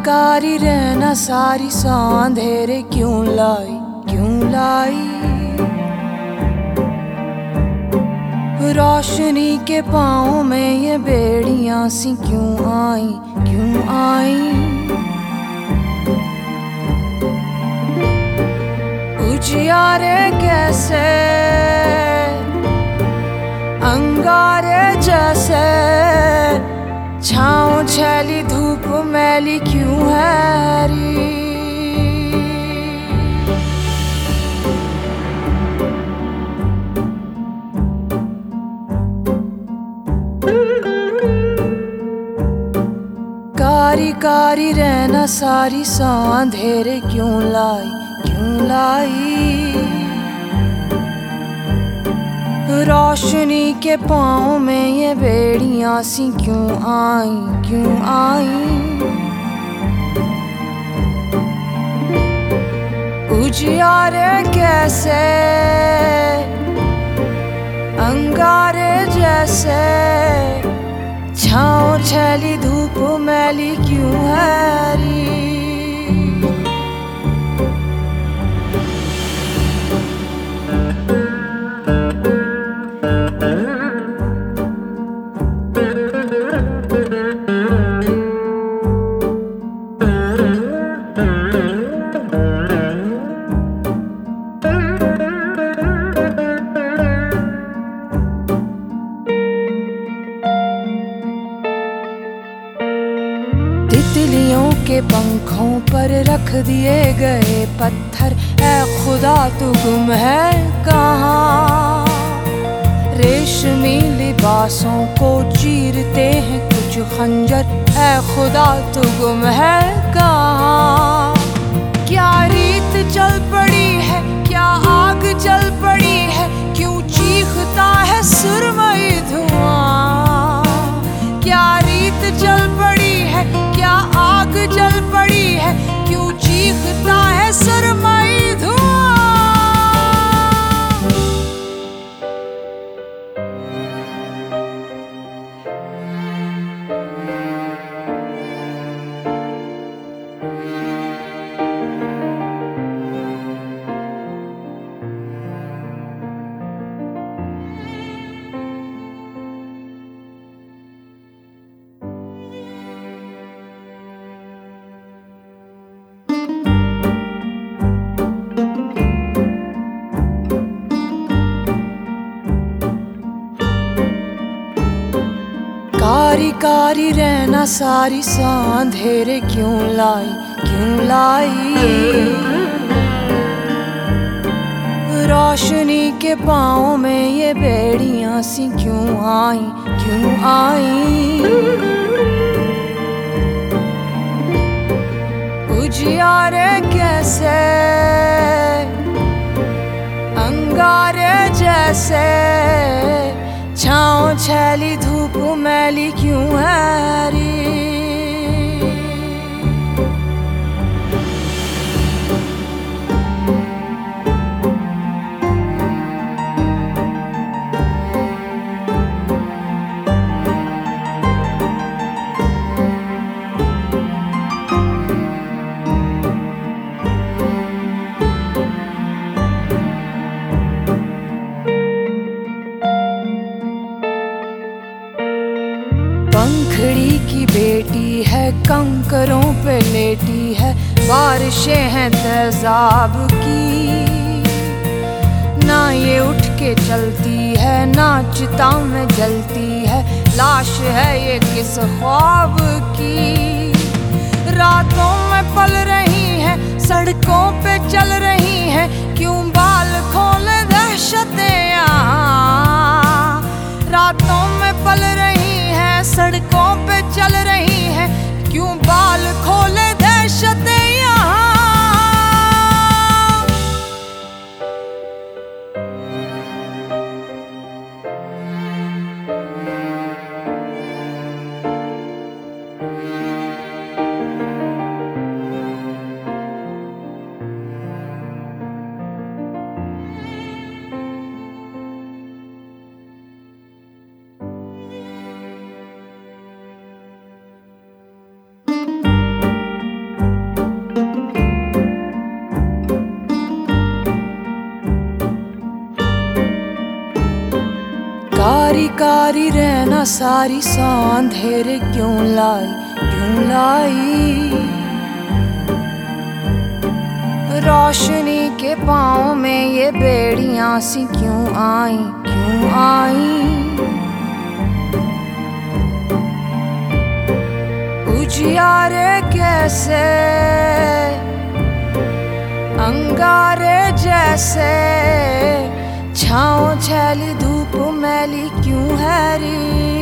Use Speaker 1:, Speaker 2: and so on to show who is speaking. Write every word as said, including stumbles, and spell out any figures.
Speaker 1: कारी रहना सारी सा अंधेरे क्यों लाई, क्यों लाई। रोशनी के पाँव में ये बेड़ियां सी क्यों आई, क्यों आई। उजियारे कैसे अंगारे जैसे, छाँव छैली धूप मैली क्यों है री। कारी कारी रहना सारी सा अंधेरे क्यों लाई, क्यों लाई। रोशनी के पाँव में ये बेड़ियां सी क्यों आई, क्यों आई। उजियारे कैसे अंगारे जैसे, छाँव छैली धूप मैली क्यों है री। तितलियों के पंखों पर रख दिए गए पत्थर, ऐ खुदा तू गुम है कहाँ। रेशमी लिबासों को चीरते हैं कुछ खंजर, ऐ खुदा तू गुम है कहाँ। क्या रीत चल पड़ी है, क्या आग जल पड़ी है, क्यों चीखता है सुरमई धुआं। क्या रीत चल पड़ी है, क्या आग जल पड़ी है, क्यों चीखता है सुरमई धुआं। कारी कारी रहना सारी सा अंधेरे क्यों लाई, क्यों लाई। रोशनी के पाँव में ये बेड़ियां सी क्यों आई, क्यों आई। उजियारे कैसे अंगारे जैसे, छाँव छैली धूप मैली क्यों है री। पंखड़ी की बेटी है कंकरों पे लेटी है, बारिशें हैं तेजाब की। ना ये उठ के चलती है, ना चिता में जलती है, लाश है ये किस ख्वाब की। रातों में पल रही है, सड़कों पे चल रही है, क्यों बाल खोले दहशतें यहाँ। रातों में पल रही है, सड़कों पे चल रही है, क्यों बाल खोले दहशतें यहाँ। कारी कारी रहना सारी सा अंधेरे क्यों लाई क्यों लाई। रोशनी के पाँव में ये बेड़ियां सी क्यों आई क्यों आई। उजियारे कैसे अंगारे जैसे छाँव छैली धूप मैली क्यों है री।